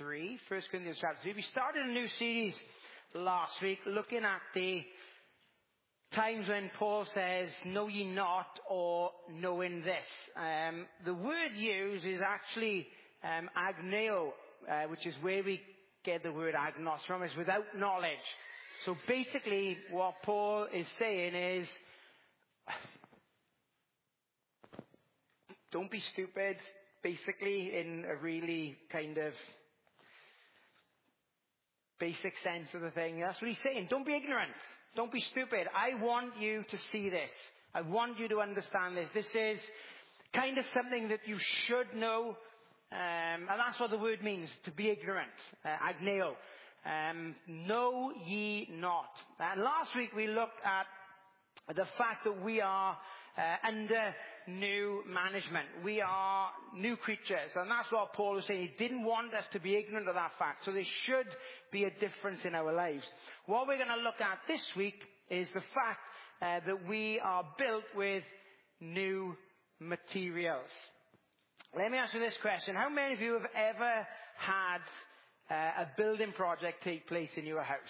3. 1 Corinthians chapter 3. We started a new series last week looking at the times when Paul says, know ye not, or knowing this. The word used is actually agneo, which is where we get the word agnos from, is without knowledge. So basically what Paul is saying is, don't be stupid, basically, in a really kind of basic sense of the thing. That's what he's saying. Don't be ignorant. Don't be stupid. I want you to see this. I want you to understand this. This is kind of something that you should know. And that's what the word means, to be ignorant. Agneo. Know ye not. And last week we looked at the fact that we are under new management. We are new creatures. And that's what Paul was saying. He didn't want us to be ignorant of that fact. So there should be a difference in our lives. What we're going to look at this week is the fact that we are built with new materials. Let me ask you this question. How many of you have ever had a building project take place in your house?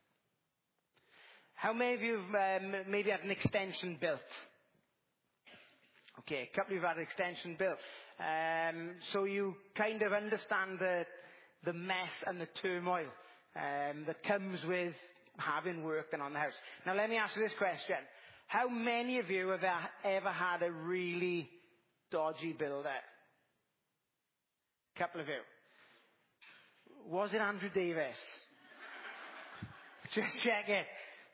How many of you have maybe had an extension built? Okay, a couple of you have had an extension built. So you kind of understand the mess and the turmoil that comes with having work done on the house. Now let me ask you this question. How many of you have ever had a really dodgy builder? A couple of you. Was it Andrew Davis? Just check it.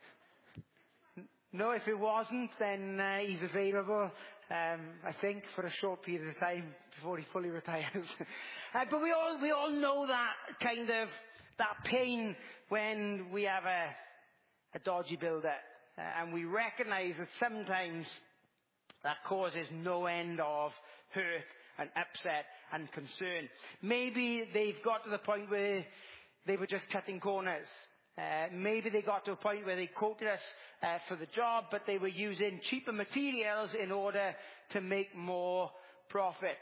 No, if it wasn't, then he's available, I think, for a short period of time before he fully retires. But we all know that kind of, that pain when we have a dodgy builder. And we recognize that sometimes that causes no end of hurt and upset and concern. Maybe they've got to the point where they were just cutting corners. Maybe they got to a point where they quoted us for the job, but they were using cheaper materials in order to make more profit.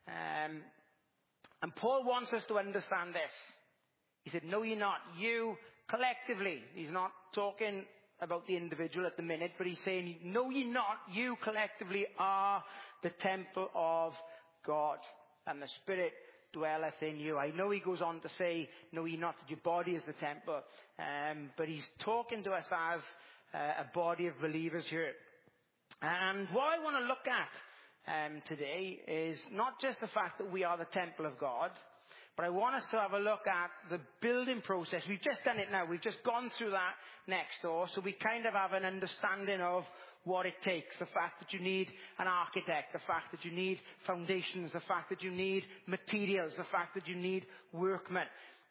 And Paul wants us to understand this. He said, no, you're not. You collectively. He's not talking about the individual at the minute, but he's saying, no, you're not. You collectively are the temple of God, and the Spirit dwelleth in you. I know he goes on to say, no, ye not, that your body is the temple. But he's talking to us as a body of believers here. And what I want to look at today is not just the fact that we are the temple of God, but I want us to have a look at the building process. We've just done it now. We've just gone through that next door. So we kind of have an understanding of what it takes. The fact that you need an architect. The fact that you need foundations. The fact that you need materials. The fact that you need workmen.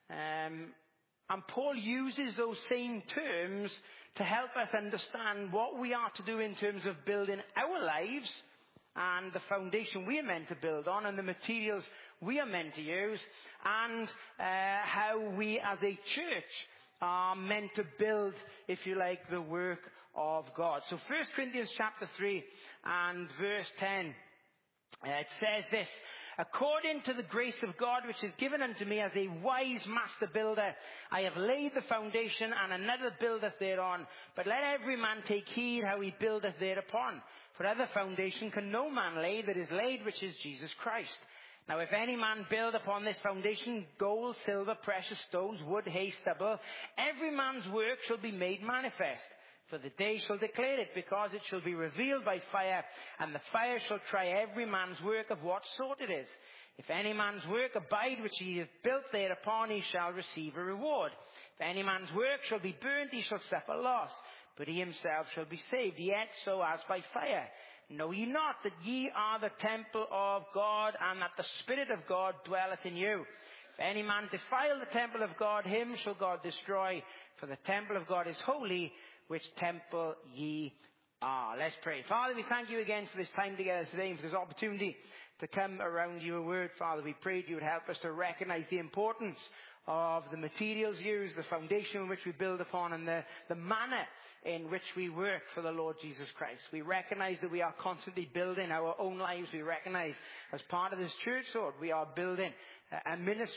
And Paul uses those same terms to help us understand what we are to do in terms of building our lives and the foundation we are meant to build on and the materials we are meant to use, and how we as a church are meant to build, if you like, the work of God. So 1 Corinthians chapter 3 and verse 10, it says this: according to the grace of God which is given unto me as a wise master builder, I have laid the foundation, and another buildeth thereon. But let every man take heed how he buildeth thereupon. For other foundation can no man lay that is laid, which is Jesus Christ. Now if any man build upon this foundation gold, silver, precious stones, wood, hay, stubble, every man's work shall be made manifest. For the day shall declare it, because it shall be revealed by fire, and the fire shall try every man's work of what sort it is. If any man's work abide which he hath built thereupon, he shall receive a reward. If any man's work shall be burnt, he shall suffer loss, but he himself shall be saved, yet so as by fire. Know ye not that ye are the temple of God, and that the Spirit of God dwelleth in you? If any man defile the temple of God, him shall God destroy. For the temple of God is holy, which temple ye are. Let's pray. Father, we thank you again for this time together today and for this opportunity to come around your word. Father, we prayed you would help us to recognize the importance of the materials used, the foundation in which we build upon, and the manner in which we work for the Lord Jesus Christ. We recognize that we are constantly building our own lives. We recognize as part of this church, Lord, we are building a ministry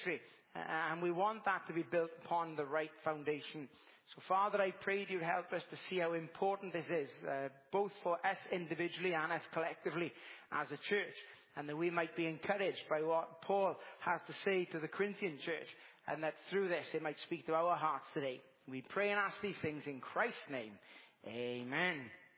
And we want that to be built upon the right foundation. So Father, I pray you'd help us to see how important this is, both for us individually and us collectively as a church, and that we might be encouraged by what Paul has to say to the Corinthian church, and that through this it might speak to our hearts today. We pray and ask these things in Christ's name. Amen.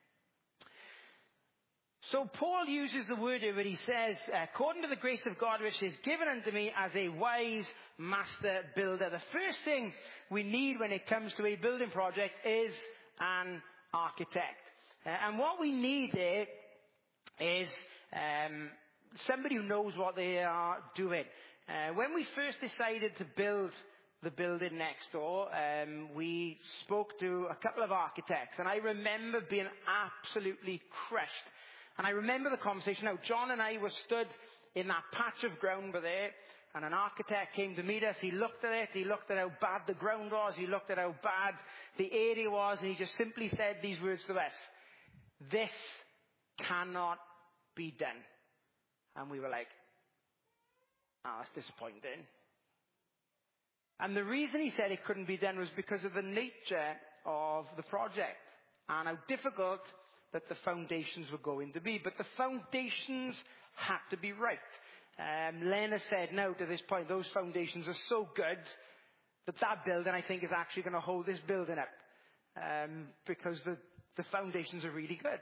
So Paul uses the word here where he says, according to the grace of God which is given unto me as a wise master builder. The first thing we need when it comes to a building project is an architect. And what we need there is somebody who knows what they are doing. When we first decided to build the building next door, we spoke to a couple of architects, and I remember being absolutely crushed. And I remember the conversation. Now, John and I were stood in that patch of ground there, and an architect came to meet us. He looked at it. He looked at how bad the ground was. He looked at how bad the area was, and he just simply said these words to us: "This cannot be done." And we were like, "Oh, that's disappointing." And the reason he said it couldn't be done was because of the nature of the project and how difficult that the foundations were going to be. But the foundations had to be right. Lena said now to this point, those foundations are so good that building, I think, is actually going to hold this building up. Because the foundations are really good.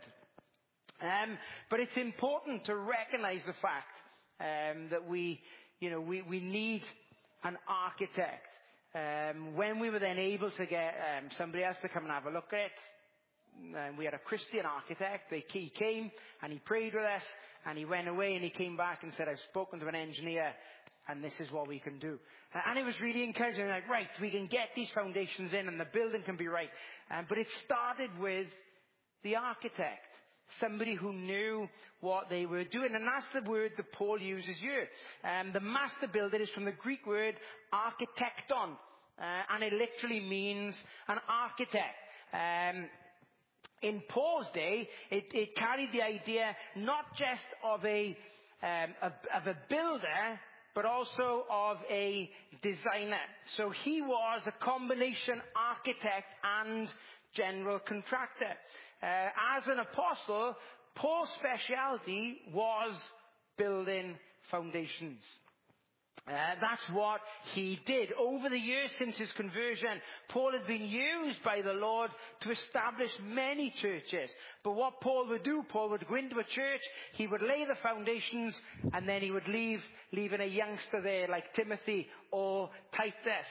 But it's important to recognize the fact that we need an architect. When we were then able to get somebody else to come and have a look at it, we had a Christian architect. He came and he prayed with us, and he went away and he came back and said, "I've spoken to an engineer and this is what we can do." And it was really encouraging. Like, right, we can get these foundations in and the building can be right. But it started with the architect, somebody who knew what they were doing. And that's the word that Paul uses here. The master builder is from the Greek word architecton, and it literally means an architect. In Paul's day, it carried the idea not just of a builder, but also of a designer. So he was a combination architect and general contractor. As an apostle, Paul's specialty was building foundations. That's what he did. Over the years since his conversion, Paul had been used by the Lord to establish many churches. But what Paul would do, Paul would go into a church, he would lay the foundations, and then he would leaving a youngster there like Timothy or Titus.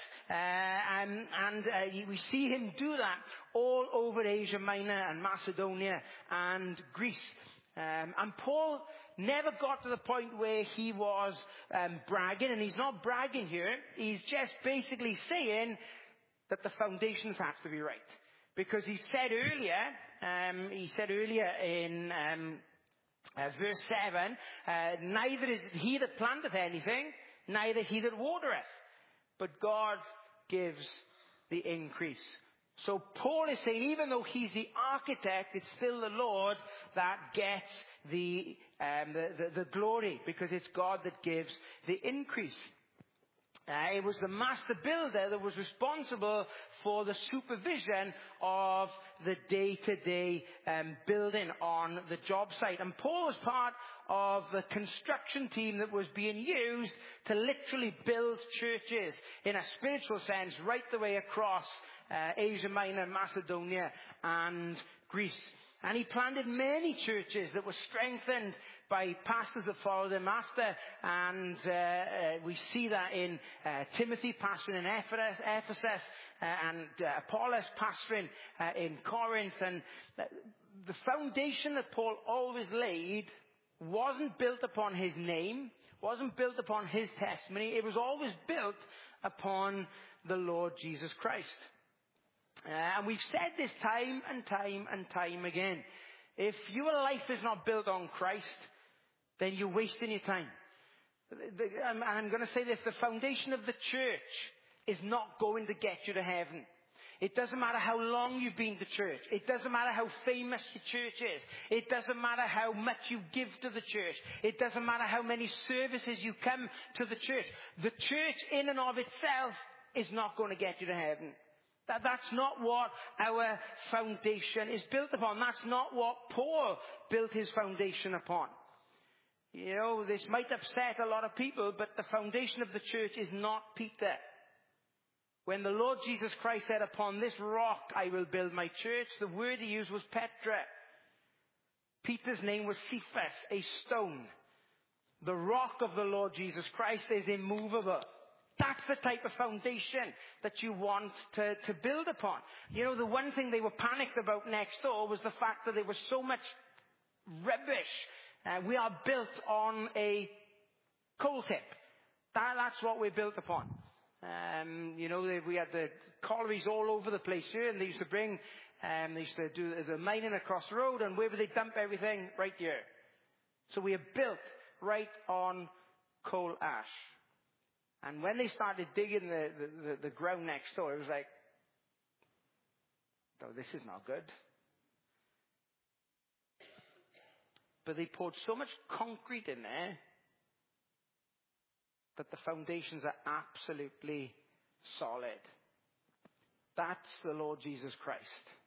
We see him do that all over Asia Minor and Macedonia and Greece. And Paul never got to the point where he was bragging, and he's not bragging here. He's just basically saying that the foundations have to be right. Because he said earlier in verse 7, neither is he that planteth anything, neither he that watereth, but God gives the increase. So Paul is saying, even though he's the architect, it's still the Lord that gets the glory, because it's God that gives the increase. It was the master builder that was responsible for the supervision of the day-to-day building on the job site. And Paul was part of the construction team that was being used to literally build churches in a spiritual sense right the way across Asia Minor, Macedonia and Greece. And he planted many churches that were strengthened by pastors that followed him after. And we see that in Timothy pastoring in Ephesus, and Apollos pastoring in Corinth. And the foundation that Paul always laid wasn't built upon his name, wasn't built upon his testimony. It was always built upon the Lord Jesus Christ. And we've said this time and time and time again. If your life is not built on Christ, then you're wasting your time. And I'm going to say this, the foundation of the church is not going to get you to heaven. It doesn't matter how long you've been to church. It doesn't matter how famous your church is. It doesn't matter how much you give to the church. It doesn't matter how many services you come to the church. The church in and of itself is not going to get you to heaven. That's not what our foundation is built upon. That's not what Paul built his foundation upon. You know, this might upset a lot of people, but the foundation of the church is not Peter. When the Lord Jesus Christ said, upon this rock I will build my church, the word he used was Petra. Peter's name was Cephas, a stone. The rock of the Lord Jesus Christ is immovable. That's the type of foundation that you want to build upon. You know, the one thing they were panicked about next door was the fact that there was so much rubbish. We are built on a coal tip. That's what we're built upon. You know, we had the collieries all over the place here, and they used to do the mining across the road, and where would they dump everything? Right here. So we are built right on coal ash. And when they started digging the ground next door, it was like, oh, this is not good. But they poured so much concrete in there that the foundations are absolutely solid. That's the Lord Jesus Christ.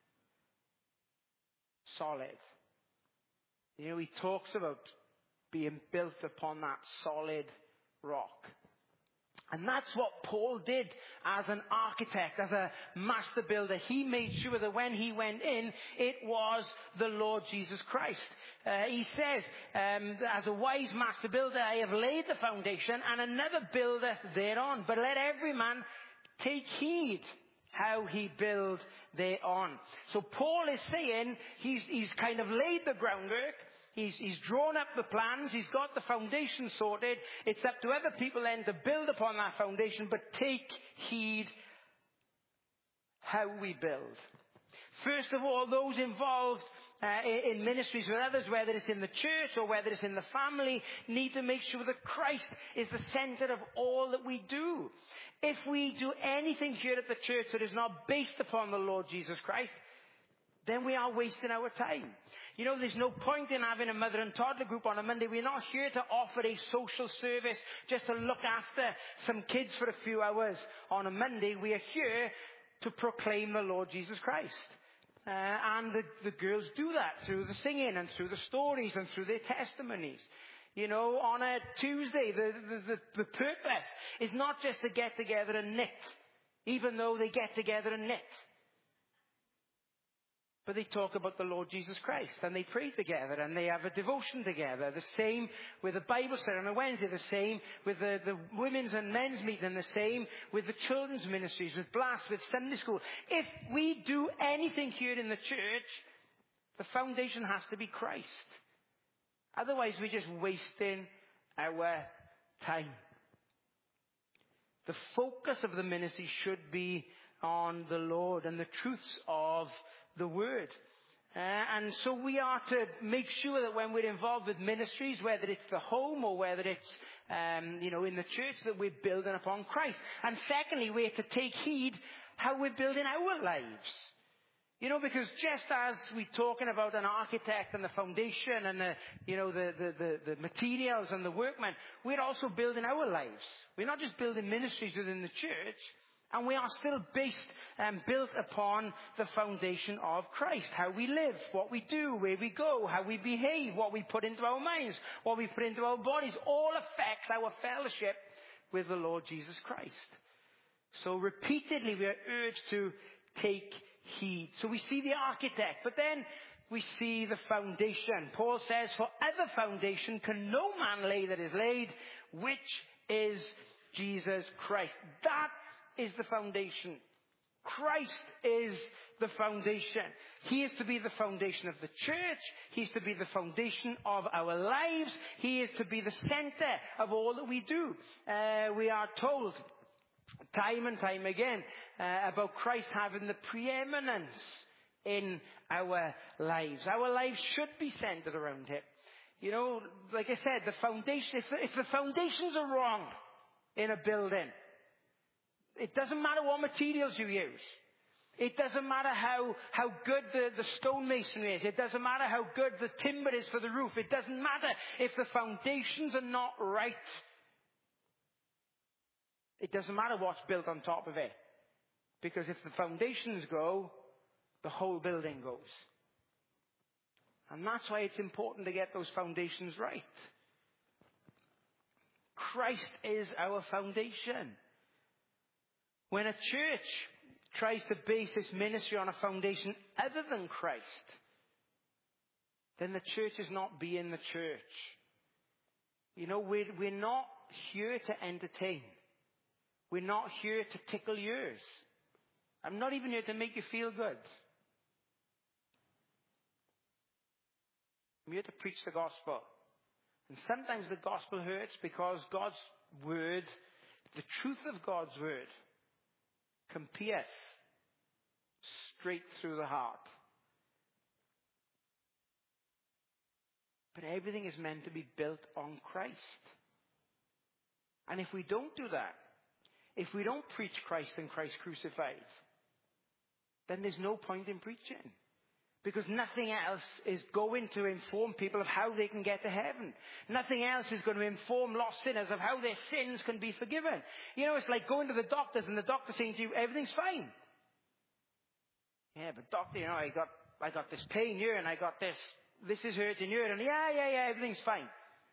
Solid. You know, he talks about being built upon that solid rock. And that's what Paul did as an architect, as a master builder. He made sure that when he went in, it was the Lord Jesus Christ. He says, as a wise master builder, I have laid the foundation, and another buildeth thereon. But let every man take heed how he build thereon. So Paul is saying he's kind of laid the groundwork. He's drawn up the plans. He's got the foundation sorted. It's up to other people then to build upon that foundation, but take heed how we build. First of all, those involved in ministries with others, whether it's in the church or whether it's in the family, need to make sure that Christ is the center of all that we do. If we do anything here at the church that is not based upon the Lord Jesus Christ, then we are wasting our time. You know, there's no point in having a mother and toddler group on a Monday. We're not here to offer a social service just to look after some kids for a few hours on a Monday. We are here to proclaim the Lord Jesus Christ. And the girls do that through the singing and through the stories and through their testimonies. You know, on a Tuesday, the purpose is not just to get together and knit, even though they get together and knit. But they talk about the Lord Jesus Christ, and they pray together, and they have a devotion together. The same with the Bible study on a Wednesday, the same with the women's and men's meeting, the same with the children's ministries, with Blast, with Sunday school. If we do anything here in the church, the foundation has to be Christ. Otherwise, we're just wasting our time. The focus of the ministry should be on the Lord and the truths of the Word. And so we are to make sure that when we're involved with ministries, whether it's the home or whether it's, in the church, that we're building upon Christ. And secondly, we have to take heed how we're building our lives. You know, because just as we're talking about an architect and the foundation and the materials and the workmen, we're also building our lives. We're not just building ministries within the church. And we are still based and built upon the foundation of Christ. How we live, what we do, where we go, how we behave, what we put into our minds, what we put into our bodies, all affects our fellowship with the Lord Jesus Christ. So repeatedly we are urged to take heed. So we see the architect, but then we see the foundation. Paul says, for other foundation can no man lay that is laid, which is Jesus Christ. That is the foundation. Christ is the foundation. He is to be the foundation of the church. He is to be the foundation of our lives. He is to be the center of all that we do. We are told time and time again about Christ having the preeminence in our lives. Our lives should be centered around Him. You know, like I said, the foundation, if the foundations are wrong in a building, it doesn't matter what materials you use. It doesn't matter how good the stonemasonry is. It doesn't matter how good the timber is for the roof. It doesn't matter if the foundations are not right. It doesn't matter what's built on top of it. Because if the foundations go, the whole building goes. And that's why it's important to get those foundations right. Christ is our foundation. When a church tries to base its ministry on a foundation other than Christ, then the church is not being the church. You know, we're not here to entertain. We're not here to tickle yours. I'm not even here to make you feel good. I'm here to preach the gospel. And sometimes the gospel hurts because God's word, the truth of God's word, can pierce straight through the heart. But everything is meant to be built on Christ. And if we don't do that, if we don't preach Christ and Christ crucified, then there's no point in preaching. Because nothing else is going to inform people of how they can get to heaven. Nothing else is going to inform lost sinners of how their sins can be forgiven. You know, it's like going to the doctors and the doctor saying to you, everything's fine. Yeah, but doctor, you know, I got this pain here and I got this is hurting here, and yeah, everything's fine.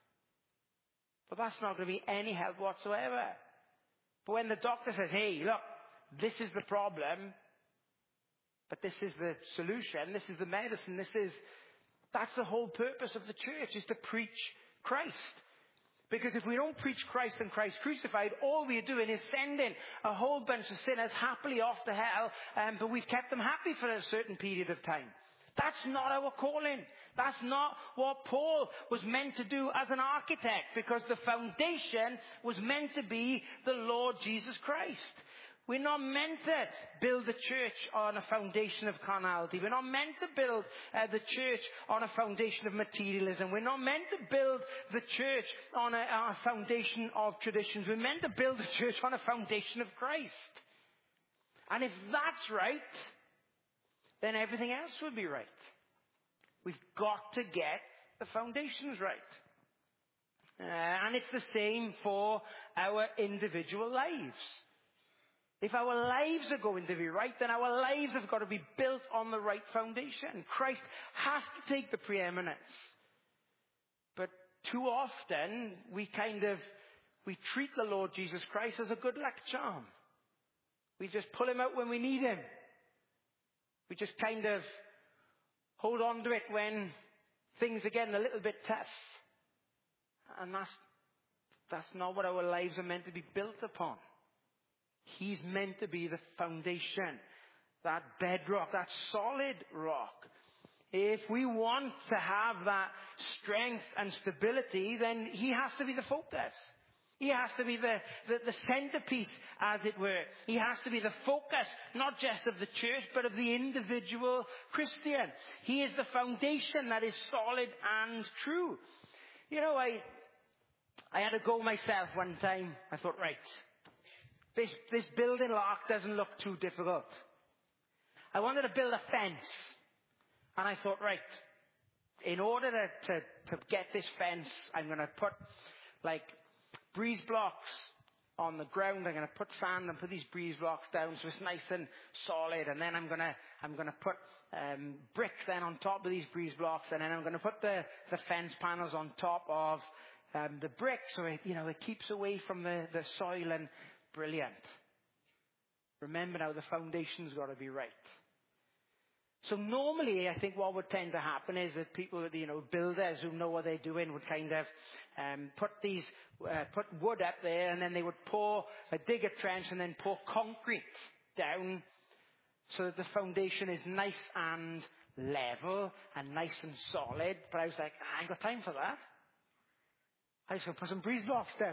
But that's not going to be any help whatsoever. But when the doctor says, hey, look, this is the problem, but this is the solution, this is the medicine, that's the whole purpose of the church, is to preach Christ. Because if we don't preach Christ and Christ crucified, all we're doing is sending a whole bunch of sinners happily off to hell, but we've kept them happy for a certain period of time. That's not our calling. That's not what Paul was meant to do as an architect, because the foundation was meant to be the Lord Jesus Christ. We're not meant to build the church on a foundation of carnality. We're not meant to build the church on a foundation of materialism. We're not meant to build the church on a foundation of traditions. We're meant to build the church on a foundation of Christ. And if that's right, then everything else will be right. We've got to get the foundations right. And it's the same for our individual lives. If our lives are going to be right, then our lives have got to be built on the right foundation. Christ has to take the preeminence. But too often, we treat the Lord Jesus Christ as a good luck charm. We just pull him out when we need him. We just kind of hold on to it when things are getting a little bit tough. And that's not what our lives are meant to be built upon. He's meant to be the foundation, that bedrock, that solid rock. If we want to have that strength and stability, then he has to be the focus. He has to be the centerpiece, as it were. He has to be the focus, not just of the church, but of the individual Christian. He is the foundation that is solid and true. You know, I had a go myself one time. I thought, right, this building lock doesn't look too difficult. I wanted to build a fence. And I thought, right, in order to get this fence, I'm going to put, like, breeze blocks on the ground. I'm going to put sand and put these breeze blocks down so it's nice and solid. And then I'm going to put bricks then on top of these breeze blocks. And then I'm going to put the fence panels on top of the bricks, so it keeps away from the soil. And brilliant. Remember now, the foundation's got to be right. So normally, I think what would tend to happen is that people, builders who know what they're doing would kind of put wood up there, and then they would dig a trench and then pour concrete down so that the foundation is nice and level and nice and solid. But I was like, I ain't got time for that. I just going to put some breeze blocks down.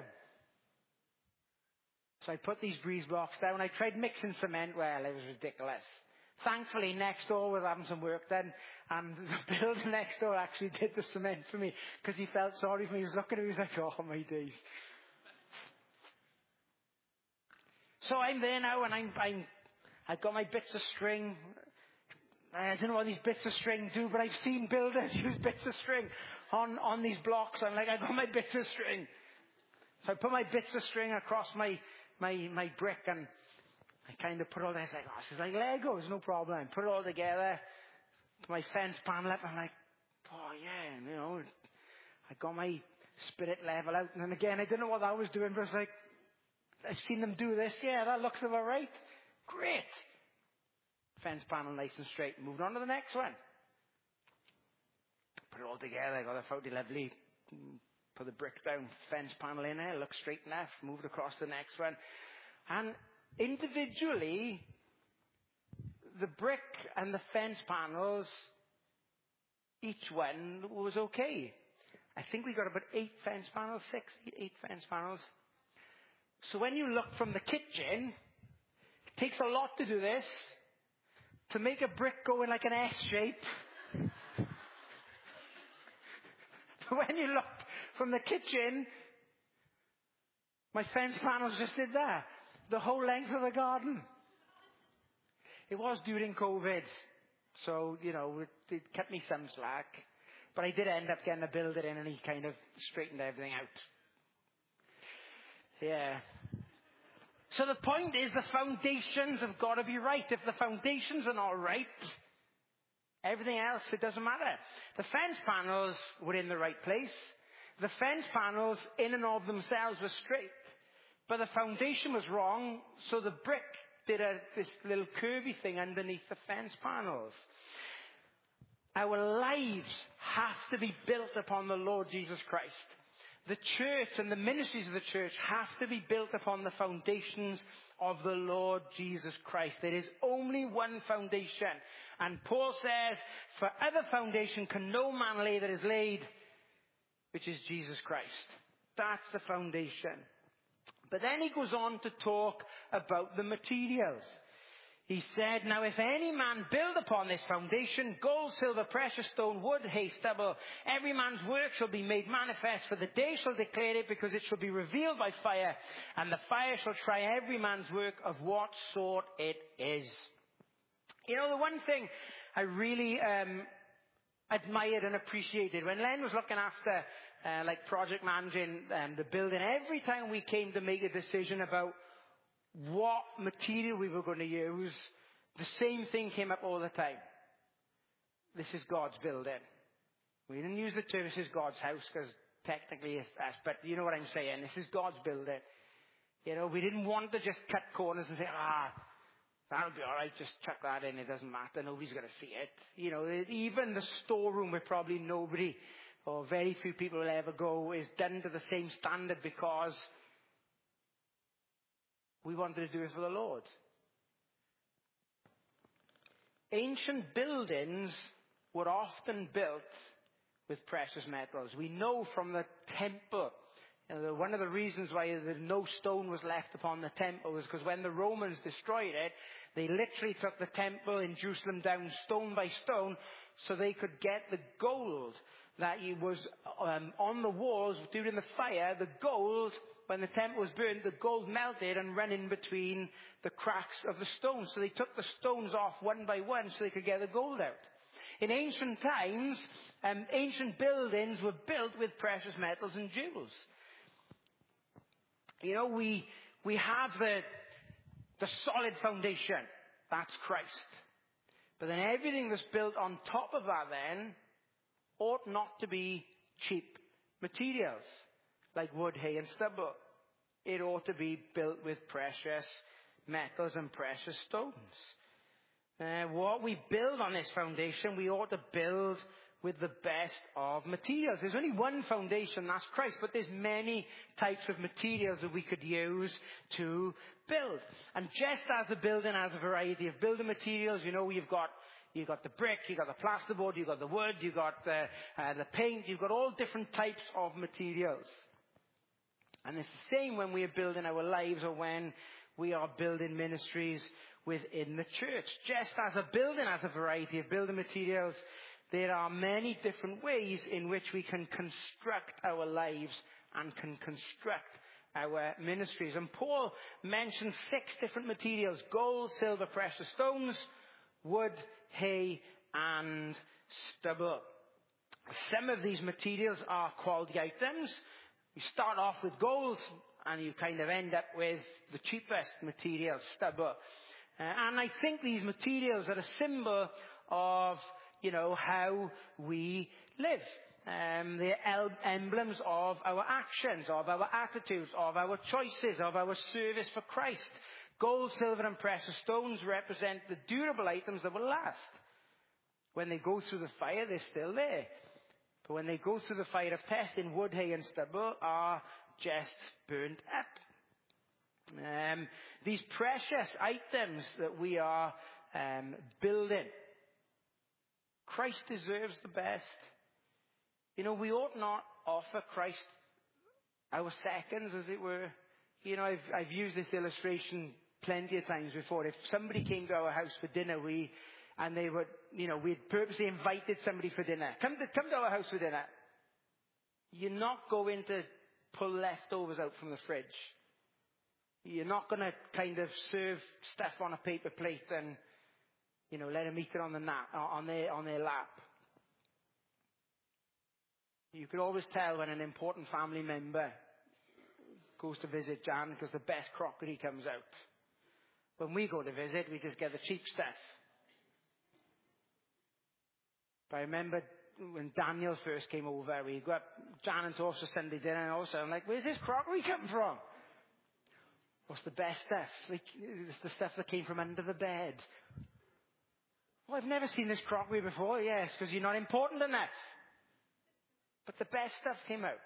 So I put these breeze blocks down. I tried mixing cement. Well, it was ridiculous. Thankfully, next door was having some work done, and the builder next door actually did the cement for me because he felt sorry for me. He was looking at me, he was like, oh, my days. So I'm there now, and I've got my bits of string. I don't know what these bits of string do, but I've seen builders use bits of string on these blocks. I'm like, I've got my bits of string. So I put my bits of string across my brick, and I kind of put it all there. It's like, oh, this is like Legos, no problem. Put it all together. Put my fence panel up. I'm like, oh yeah, you know, I got my spirit level out. And then again, I didn't know what I was doing, but it's like, I've seen them do this. Yeah, that looks about right. Great. Fence panel nice and straight. Moved on to the next one. Put it all together. Got it fairly lovely. Put the brick down. Fence panel in there. Looks straight enough. Moved across to the next one. And individually, the brick and the fence panels, each one was okay. I think we got about 8 fence panels, 8 fence panels. So when you look from the kitchen, it takes a lot to do this. To make a brick go in like an S shape. But when you look from the kitchen, my fence panels just did that. The whole length of the garden. It was during COVID. So, you know, it kept me some slack. But I did end up getting a builder in, and he kind of straightened everything out. Yeah. So the point is, the foundations have got to be right. If the foundations are not right, everything else, it doesn't matter. The fence panels were in the right place. The fence panels, in and of themselves, were straight. But the foundation was wrong, so the brick did this little curvy thing underneath the fence panels. Our lives have to be built upon the Lord Jesus Christ. The church and the ministries of the church have to be built upon the foundations of the Lord Jesus Christ. There is only one foundation. And Paul says, for other foundation can no man lay that is laid, which is Jesus Christ. That's the foundation. But then he goes on to talk about the materials. He said, now if any man build upon this foundation, gold, silver, precious stone, wood, hay, stubble, every man's work shall be made manifest, for the day shall declare it, because it shall be revealed by fire, and the fire shall try every man's work of what sort it is. You know, the one thing I really admired and appreciated, when Len was looking after, project managing the building, every time we came to make a decision about what material we were going to use, the same thing came up all the time. This is God's building. We didn't use the term, this is God's house, because technically it's us, but you know what I'm saying. This is God's building. You know, we didn't want to just cut corners and say, that'll be alright, just chuck that in, it doesn't matter, nobody's going to see it. You know, even the storeroom where probably nobody or very few people will ever go is done to the same standard, because we wanted to do it for the Lord. Ancient buildings were often built with precious metals. We know from the temple, one of the reasons why no stone was left upon the temple was because when the Romans destroyed it, they literally took the temple in Jerusalem down stone by stone so they could get the gold that was on the walls during the fire. The gold, when the temple was burned, the gold melted and ran in between the cracks of the stones. So they took the stones off one by one so they could get the gold out. In ancient times, ancient buildings were built with precious metals and jewels. You know, we have the solid foundation. That's Christ. But then everything that's built on top of that then ought not to be cheap materials like wood, hay, and stubble. It ought to be built with precious metals and precious stones. What we build on this foundation, we ought to build with the best of materials. There's only one foundation, that's Christ, but there's many types of materials that we could use to build. And just as the building has a variety of building materials, you know, you've got the brick, you've got the plasterboard, you've got the wood, you've got the paint, you've got all different types of materials. And it's the same when we are building our lives or when we are building ministries within the church. Just as a building has a variety of building materials, there are many different ways in which we can construct our lives and can construct our ministries. And Paul mentions 6 different materials: gold, silver, precious stones, wood, hay, and stubble. Some of these materials are quality items. You start off with gold, and you kind of end up with the cheapest material, stubble. And I think these materials are a symbol of, how we live. They're emblems of our actions, of our attitudes, of our choices, of our service for Christ. Gold, silver, and precious stones represent the durable items that will last. When they go through the fire, they're still there. But when they go through the fire of testing, wood, hay, and stubble are just burnt up. These precious items that we are building, Christ deserves the best. We ought not offer Christ our seconds, as it were. I've used this illustration plenty of times before. If somebody came to our house for dinner, we'd purposely invited somebody for dinner. Come to our house for dinner. You're not going to pull leftovers out from the fridge. You're not going to kind of serve stuff on a paper plate and, let them eat it on their lap. You could always tell when an important family member goes to visit Jan because the best crockery comes out. When we go to visit, we just get the cheap stuff. But I remember when Daniel first came over, we go up, Jan and talks for Sunday dinner, and all of a sudden I'm like, where's this crockery come from? What's the best stuff? It's the stuff that came from under the bed. Well, I've never seen this crockery before. Yes, because you're not important enough. But the best stuff came out.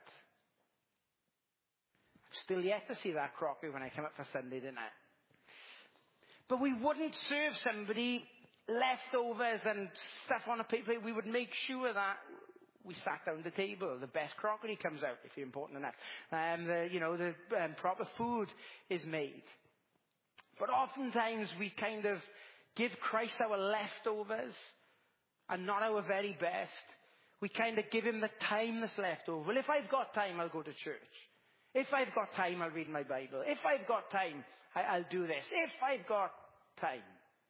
I'm still yet to see that crockery when I come up for Sunday dinner. But we wouldn't serve somebody leftovers and stuff on a paper. We would make sure that we sat down at the table. The best crockery comes out if you're important enough. The proper food is made. But oftentimes we kind of give Christ our leftovers and not our very best. We kind of give him the time that's left over. Well, if I've got time, I'll go to church. If I've got time, I'll read my Bible. If I've got time, I'll do this. If I've got time.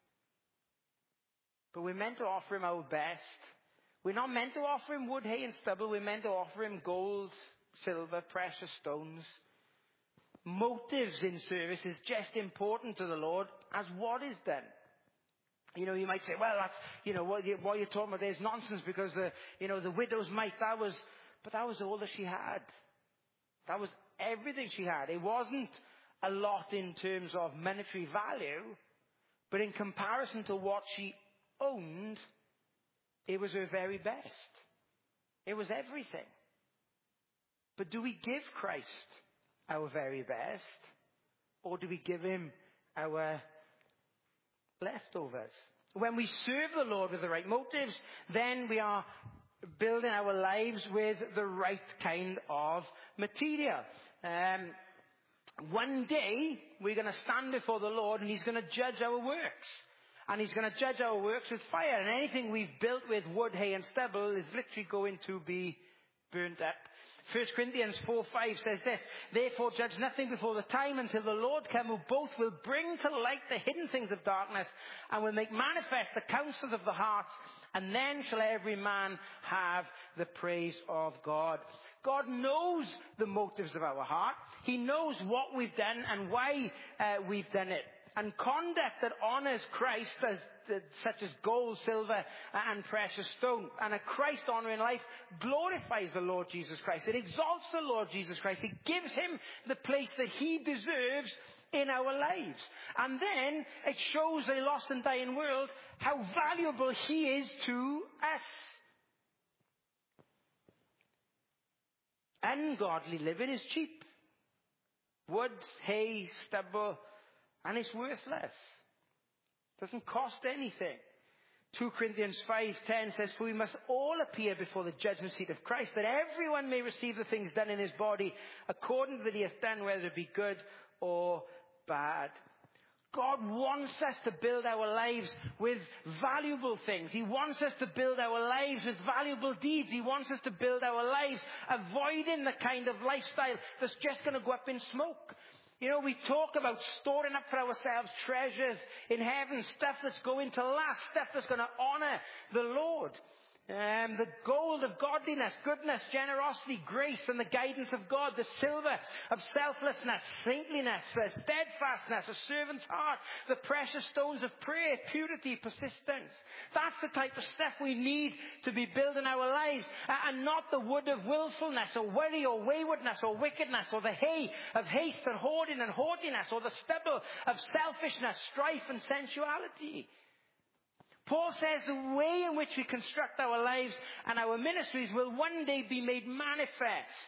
But we're meant to offer him our best. We're not meant to offer him wood, hay, and stubble. We're meant to offer him gold, silver, precious stones. Motives in service is just important to the Lord as what is done. You might say, well, that's, what you're talking about there is nonsense because the widow's mite, that was all that she had. That was everything she had. It wasn't a lot in terms of monetary value, but in comparison to what she owned, it was her very best. It was everything. But do we give Christ our very best, or do we give him our leftovers? When we serve the Lord with the right motives, then we are building our lives with the right kind of material. One day, we're going to stand before the Lord and he's going to judge our works. And he's going to judge our works with fire. And anything we've built with wood, hay, and stubble is literally going to be burnt up. 1 Corinthians 4:5 says this, therefore judge nothing before the time until the Lord come, who both will bring to light the hidden things of darkness and will make manifest the counsels of the hearts, and then shall every man have the praise of God. God knows the motives of our heart. He knows what we've done and why we've done it. And conduct that honors Christ, such as gold, silver, and precious stone, and a Christ-honoring life glorifies the Lord Jesus Christ. It exalts the Lord Jesus Christ. It gives him the place that he deserves in our lives. And then it shows a lost and dying world how valuable he is to us. Ungodly living is cheap. Wood, hay, stubble, and it's worthless. Doesn't cost anything. 2 Corinthians 5:10 says, for we must all appear before the judgment seat of Christ, that everyone may receive the things done in his body according to that he hath done, whether it be good or bad. God wants us to build our lives with valuable things. He wants us to build our lives with valuable deeds. He wants us to build our lives avoiding the kind of lifestyle that's just going to go up in smoke. You know, we talk about storing up for ourselves treasures in heaven, stuff that's going to last, stuff that's going to honor the Lord. The gold of godliness, goodness, generosity, grace, and the guidance of God. The silver of selflessness, saintliness, steadfastness, a servant's heart. The precious stones of prayer, purity, persistence. That's the type of stuff we need to be building our lives. And not the wood of willfulness, or worry, or waywardness, or wickedness, or the hay of haste and hoarding and haughtiness, or the stubble of selfishness, strife, and sensuality. Paul says the way in which we construct our lives and our ministries will one day be made manifest.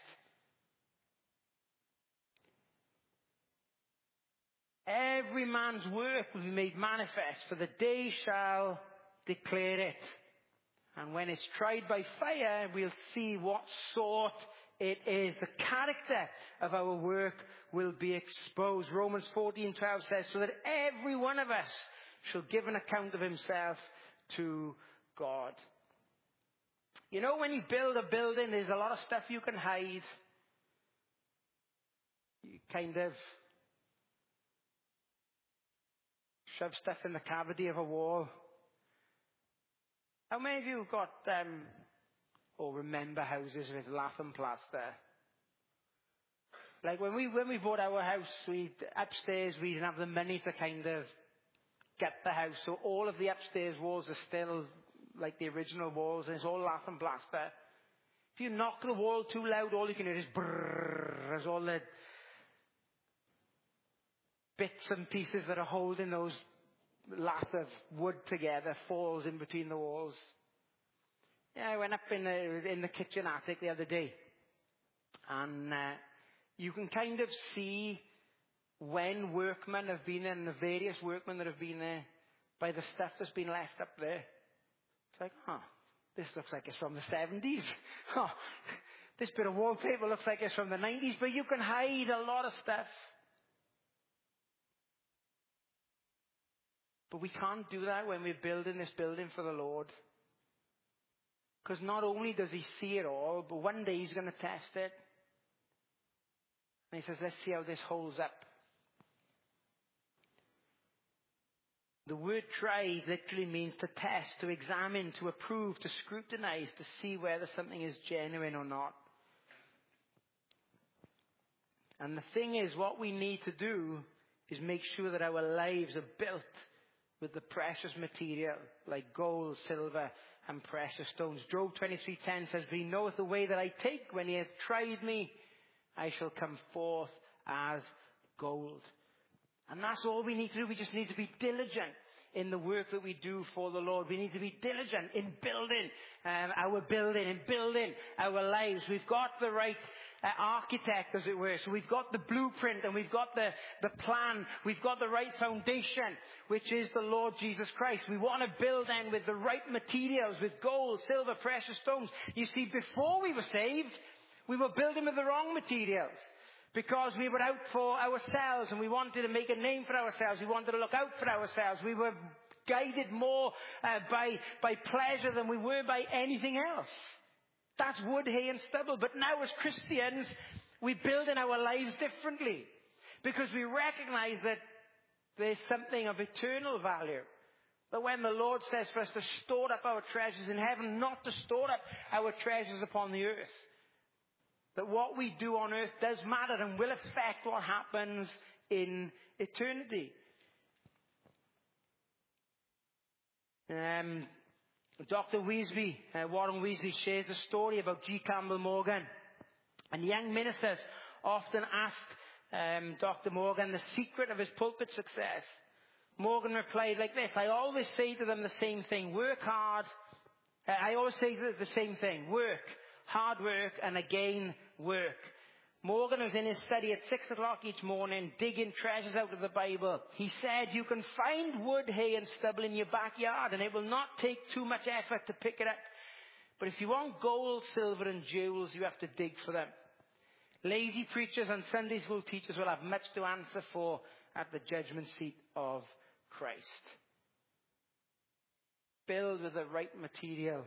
Every man's work will be made manifest, for the day shall declare it. And when it's tried by fire, we'll see what sort it is. The character of our work will be exposed. Romans 14:12 says, so that every one of us shall give an account of himself to God. You know, when you build a building, there's a lot of stuff you can hide. You kind of shove stuff in the cavity of a wall. How many of you have got, or remember houses with lath and plaster? Like when we bought our house, upstairs we didn't have the money to kind of get the house, so all of the upstairs walls are still like the original walls, and it's all lath and plaster. If you knock the wall too loud, all you can hear is brrrr, as all the bits and pieces that are holding those lath of wood together falls in between the walls. Yeah, I went up in the kitchen attic the other day, and you can kind of see when workmen have been there, and the various workmen that have been there, by the stuff that's been left up there. It's like, this looks like it's from the 70s. This bit of wallpaper looks like it's from the 90s, but you can hide a lot of stuff. But we can't do that when we're building this building for the Lord. Because not only does he see it all, but one day he's going to test it. And he says, let's see how this holds up. The word try literally means to test, to examine, to approve, to scrutinize, to see whether something is genuine or not. And the thing is, what we need to do is make sure that our lives are built with the precious material, like gold, silver, and precious stones. Job 23:10 says, but he knoweth the way that I take. When he hath tried me, I shall come forth as gold. And that's all we need to do. We just need to be diligent in the work that we do for the Lord. We need to be diligent in building in building our lives. We've got the right architect, as it were. So we've got the blueprint, and we've got the plan. We've got the right foundation, which is the Lord Jesus Christ. We want to build then with the right materials, with gold, silver, precious stones. You see, before we were saved, we were building with the wrong materials. Because we were out for ourselves, and we wanted to make a name for ourselves. We wanted to look out for ourselves. We were guided more by pleasure than we were by anything else. That's wood, hay, and stubble. But now as Christians, we build in our lives differently. Because we recognize that there's something of eternal value. But when the Lord says for us to store up our treasures in heaven, not to store up our treasures upon the earth. That what we do on earth does matter and will affect what happens in eternity. Dr. Weasley, Warren Weasley, shares a story about G. Campbell Morgan. And young ministers often ask Dr. Morgan the secret of his pulpit success. Morgan replied like this: I always say to them the same thing, work hard. I always say the same thing, work. Hard work, and again, work. Morgan was in his study at 6 o'clock each morning, digging treasures out of the Bible. He said, you can find wood, hay, and stubble in your backyard, and it will not take too much effort to pick it up. But if you want gold, silver, and jewels, you have to dig for them. Lazy preachers and Sunday school teachers will have much to answer for at the judgment seat of Christ. Build with the right materials.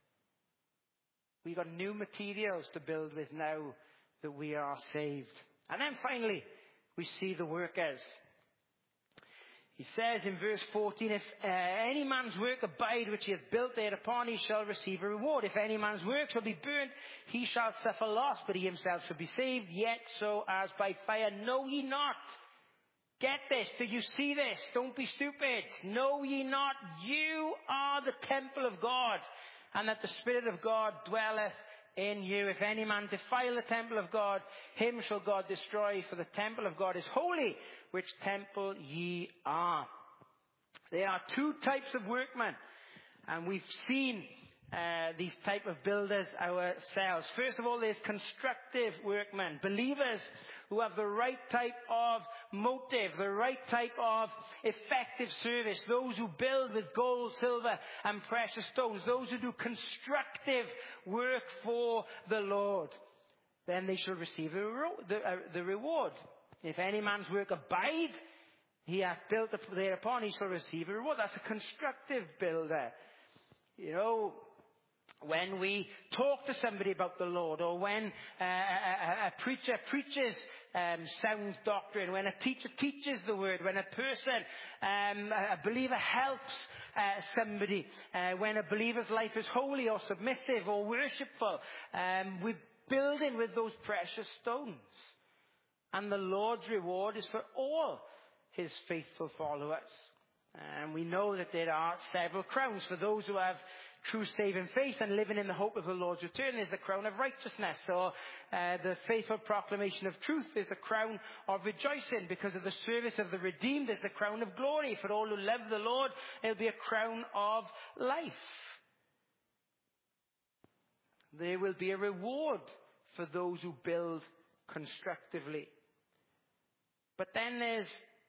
We've got new materials to build with now that we are saved. And then finally, we see the workers. He says in verse 14, if any man's work abide which he hath built thereupon, he shall receive a reward. If any man's work shall be burnt, he shall suffer loss, but he himself shall be saved, yet so as by fire. Know ye not? Get this. Do you see this? Don't be stupid. Know ye not? You are the temple of God, and that the Spirit of God dwelleth in you. If any man defile the temple of God, him shall God destroy, for the temple of God is holy, which temple ye are. There are two types of workmen, and we've seen these type of builders ourselves. First of all, there's constructive workmen, believers who have the right type of motive, the right type of effective service, those who build with gold, silver and precious stones, those who do constructive work for the Lord. Then they shall receive the reward. If any man's work abide, he hath built thereupon, he shall receive a reward. That's a constructive builder. You know, when we talk to somebody about the Lord, or when a preacher preaches sound doctrine, when a teacher teaches the word, when a person, a believer helps somebody, when a believer's life is holy or submissive or worshipful, we're building with those precious stones. And the Lord's reward is for all his faithful followers. And we know that there are several crowns for those who have true saving faith and living in the hope of the Lord's return. There's the crown of righteousness, or the faithful proclamation of truth. There's the crown of rejoicing because of the service of the redeemed. There's the crown of glory for all who love the Lord. It'll be a crown of life. There will be a reward for those who build constructively. But then there's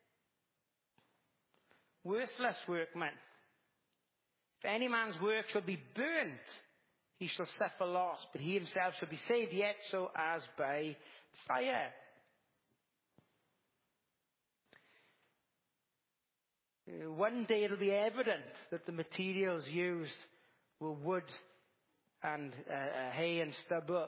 worthless workmen. If any man's work shall be burnt, he shall suffer loss, but he himself shall be saved, yet so as by fire. One day it'll be evident that the materials used were wood and hay and stubble,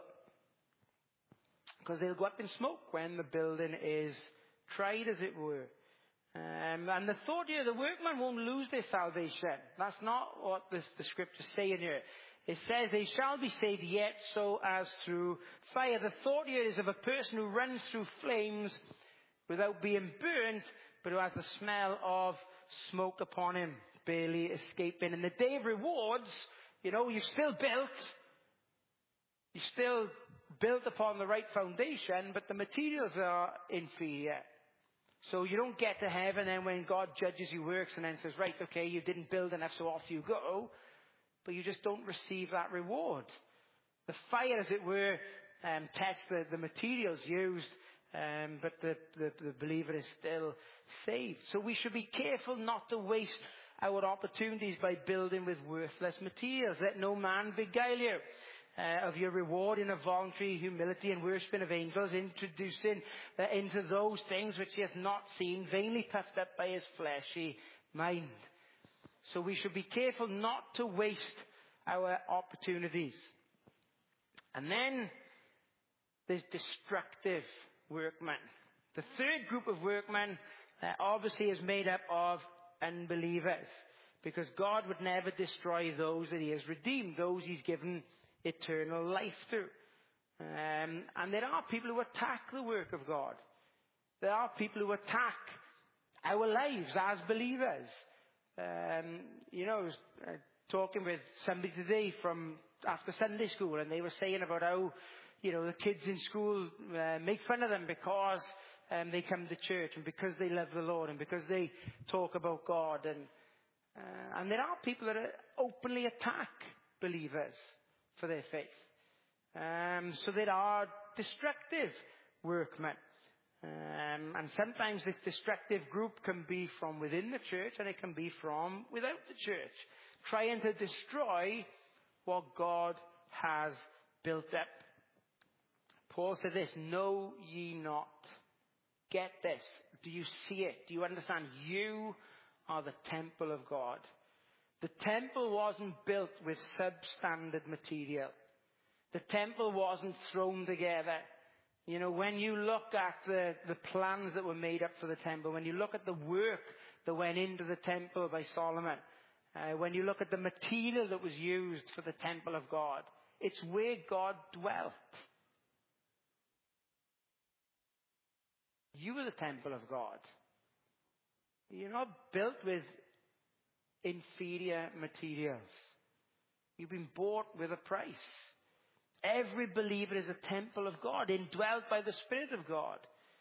because they'll go up in smoke when the building is tried, as it were. And the thought here, the workman won't lose their salvation. That's not what the scriptures say in here. It says they shall be saved, yet so as through fire. The thought here is of a person who runs through flames without being burnt, but who has the smell of smoke upon him, barely escaping. In the day of rewards, you know, you've still built. You're still built upon the right foundation, but the materials are inferior. So you don't get to heaven, and when God judges your works and then says, right, okay, you didn't build enough, so off you go. But you just don't receive that reward. The fire, as it were, tests the materials used, but the believer is still saved. So we should be careful not to waste our opportunities by building with worthless materials. Let no man beguile you of your reward in a voluntary humility and worshipping of angels, introducing into those things which he hath not seen, vainly puffed up by his fleshy mind. So we should be careful not to waste our opportunities. And then there's destructive workmen. The third group of workmen obviously is made up of unbelievers, because God would never destroy those that he has redeemed, those he's given eternal life through. And there are people who attack the work of God. There are people who attack our lives as believers. You know, I was talking with somebody today from after Sunday school, and they were saying about how, you know, the kids in school make fun of them because they come to church, and because they love the Lord, and because they talk about God. And there are people that openly attack believers for their faith. So there are destructive workmen. And sometimes this destructive group can be from within the church, and it can be from without the church, trying to destroy what God has built up. Paul said this, know ye not. Get this. Do you see it? Do you understand? You are the temple of God. The temple wasn't built with substandard material. The temple wasn't thrown together. You know, when you look at the plans that were made up for the temple, when you look at the work that went into the temple by Solomon, when you look at the material that was used for the temple of God, it's where God dwelt. You are the temple of God. You're not built with inferior materials. You've been bought with a price. Every believer is a temple of God, indwelt by the Spirit of God.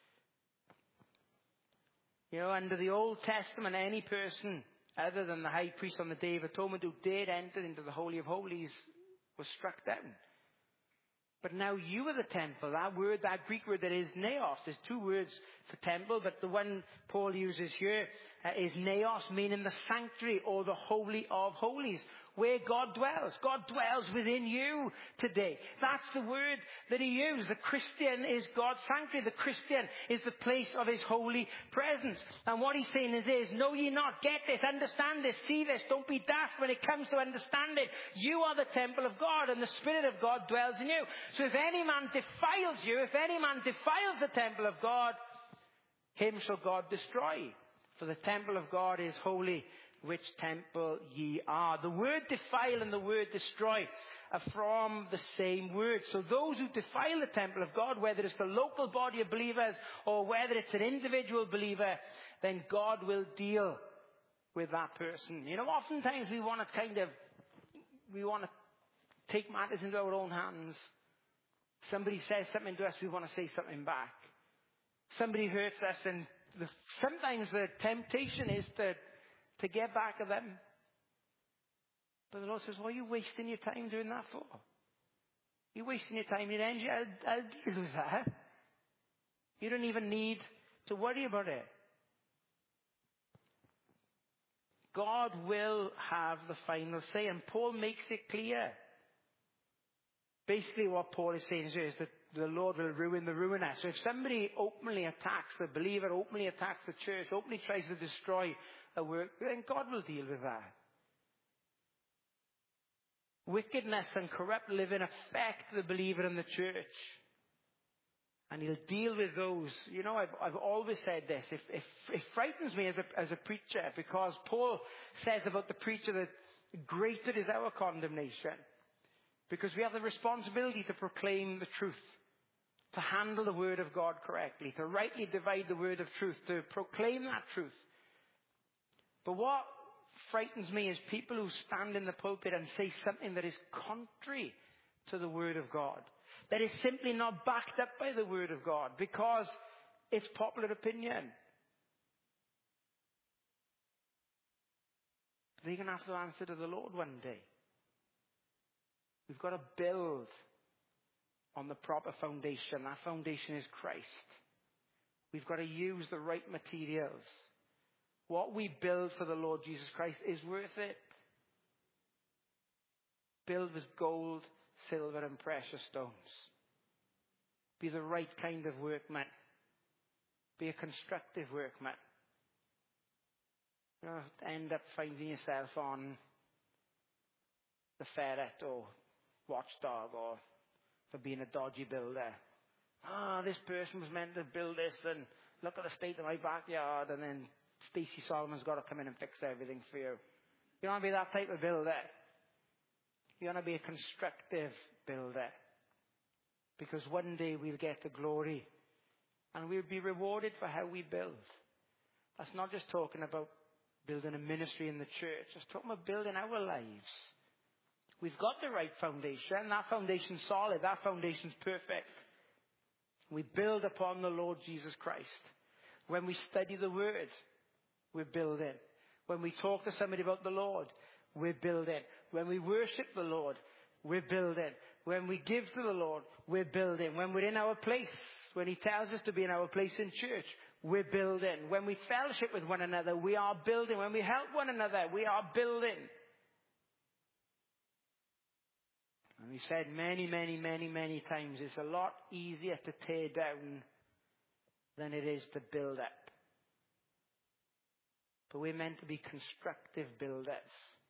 You know, under the Old Testament, any person other than the high priest on the Day of Atonement who dared enter into the Holy of Holies was struck down. But now you are the temple. That word, that Greek word that is naos. There's two words for temple, but the one Paul uses here is naos, meaning the sanctuary or the Holy of Holies, where God dwells. God dwells within you today. That's the word that he used. The Christian is God's sanctuary. The Christian is the place of his holy presence. And what he's saying is this: know ye not, get this, understand this, see this, don't be daft when it comes to understand it. You are the temple of God, and the Spirit of God dwells in you. So if any man defiles you, if any man defiles the temple of God, him shall God destroy. For the temple of God is holy, which temple ye are. The word defile and the word destroy are from the same word. So those who defile the temple of God, whether it's the local body of believers or whether it's an individual believer, then God will deal with that person. You know, oftentimes we want to take matters into our own hands. Somebody says something to us, we want to say something back. Somebody hurts us, and sometimes the temptation is to get back at them. But the Lord says, what are you wasting your time doing that for? You're wasting your time. I'll deal with that. You don't even need to worry about it. God will have the final say, and Paul makes it clear. Basically what Paul is saying here is that the Lord will ruin the ruiner. So if somebody openly attacks the believer, openly attacks the church, openly tries to destroy a work, then God will deal with that. Wickedness and corrupt living affect the believer in the church. And he'll deal with those. You know, I've always said this. It frightens me as a preacher, because Paul says about the preacher that greater is our condemnation. Because we have the responsibility to proclaim the truth, to handle the word of God correctly, to rightly divide the word of truth, to proclaim that truth. But what frightens me is people who stand in the pulpit and say something that is contrary to the word of God, that is simply not backed up by the word of God, because it's popular opinion. They're going to have to answer to the Lord one day. We've got to build on the proper foundation. That foundation is Christ. We've got to use the right materials. What we build for the Lord Jesus Christ is worth it. Build with gold, silver, and precious stones. Be the right kind of workman. Be a constructive workman. You don't end up finding yourself on the ferret or watchdog, or for being a dodgy builder. This person was meant to build this, and look at the state of my backyard, and then Stacey Solomon's got to come in and fix everything for you. You don't want to be that type of builder. You want to be a constructive builder. Because one day we'll get the glory, and we'll be rewarded for how we build. That's not just talking about building a ministry in the church. It's talking about building our lives. We've got the right foundation. That foundation's solid. That foundation's perfect. We build upon the Lord Jesus Christ. When we study the Word, we're building. When we talk to somebody about the Lord, we're building. When we worship the Lord, we're building. When we give to the Lord, we're building. When we're in our place, when he tells us to be in our place in church, we're building. When we fellowship with one another, we are building. When we help one another, we are building. And we said many times, it's a lot easier to tear down than it is to build up. But we're meant to be constructive builders,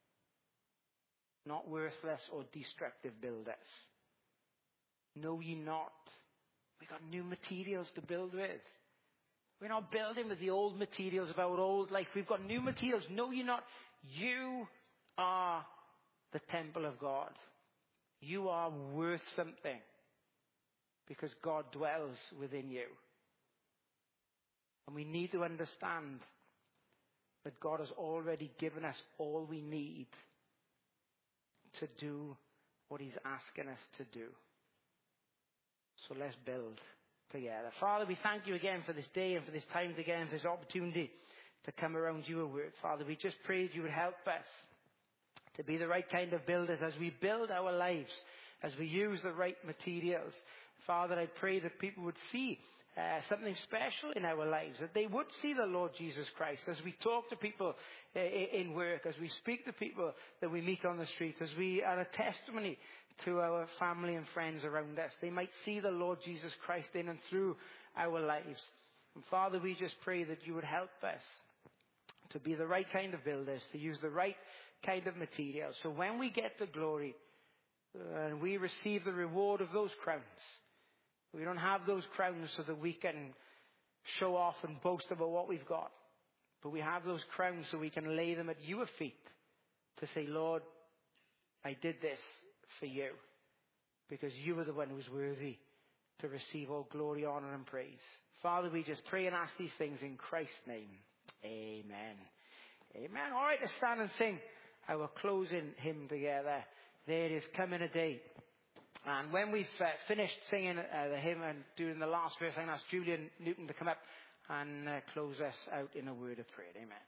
not worthless or destructive builders. Know ye not? We've got new materials to build with. We're not building with the old materials of our old life. We've got new materials. Know ye not? You are the temple of God. You are worth something because God dwells within you. And we need to understand that God has already given us all we need to do what he's asking us to do. So let's build together. Father, we thank you again for this day and for this time again, for this opportunity to come around your word. Father, we just pray that you would help us to be the right kind of builders as we build our lives, as we use the right materials. Father, I pray that people would see something special in our lives, that they would see the Lord Jesus Christ as we talk to people in work, as we speak to people that we meet on the street, as we are a testimony to our family and friends around us. They might see the Lord Jesus Christ in and through our lives. And Father, we just pray that you would help us to be the right kind of builders, to use the right kind of material. So when we get to glory and we receive the reward of those crowns, we don't have those crowns so that we can show off and boast about what we've got. But we have those crowns so we can lay them at your feet to say, Lord, I did this for you because you were the one who was worthy to receive all glory, honor and praise. Father, we just pray and ask these things in Christ's name. Amen. Amen. All right, let's stand and sing our closing hymn together. There is coming a day. And when we've finished singing the hymn and doing the last verse, I'm going to ask Julian Newton to come up and close us out in a word of prayer. Amen.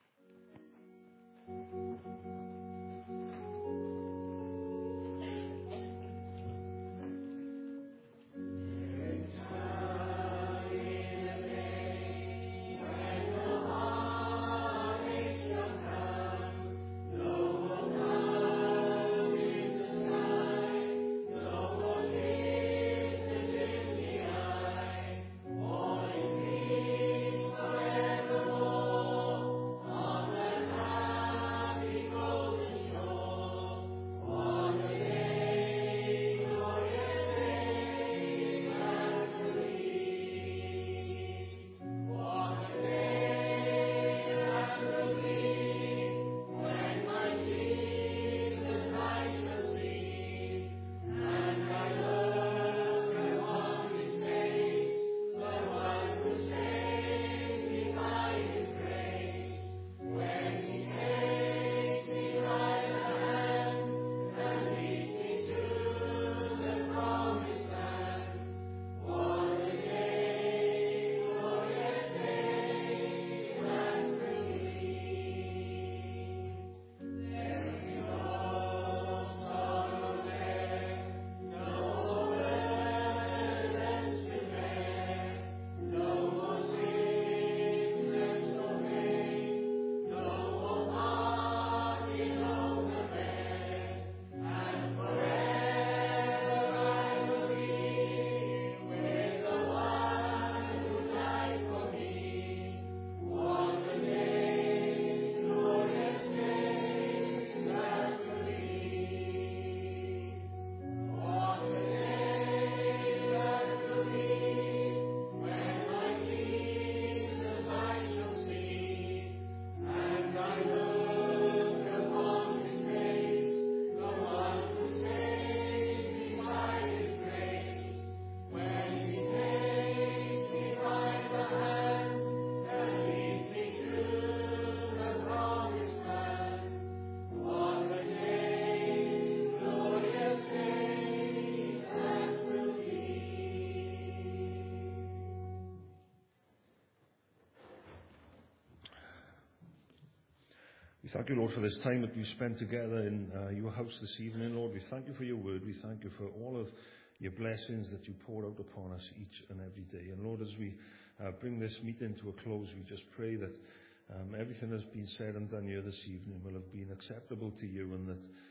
We thank you, Lord, for this time that we've spent together in your house this evening, Lord. We thank you for your word. We thank you for all of your blessings that you pour out upon us each and every day. And Lord, as we bring this meeting to a close, we just pray that everything that's been said and done here this evening will have been acceptable to you, and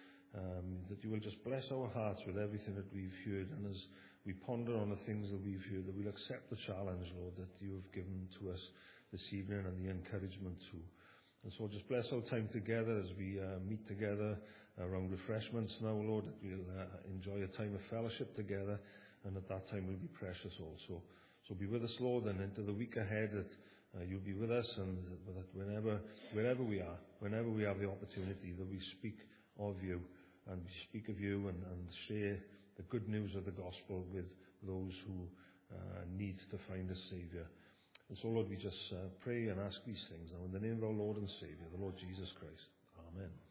that you will just bless our hearts with everything that we've heard. And as we ponder on the things that we've heard, that we'll accept the challenge, Lord, that you have given to us this evening and the encouragement too. And so just bless our time together as we meet together around refreshments now, Lord, that we'll enjoy a time of fellowship together, and at that time will be precious also. So be with us, Lord, and into the week ahead, that you'll be with us, and that wherever we are, whenever we have the opportunity, that we speak of you, and we speak of you and share the good news of the gospel with those who need to find a Saviour. And so, Lord, we just pray and ask these things now in the name of our Lord and Saviour, the Lord Jesus Christ. Amen.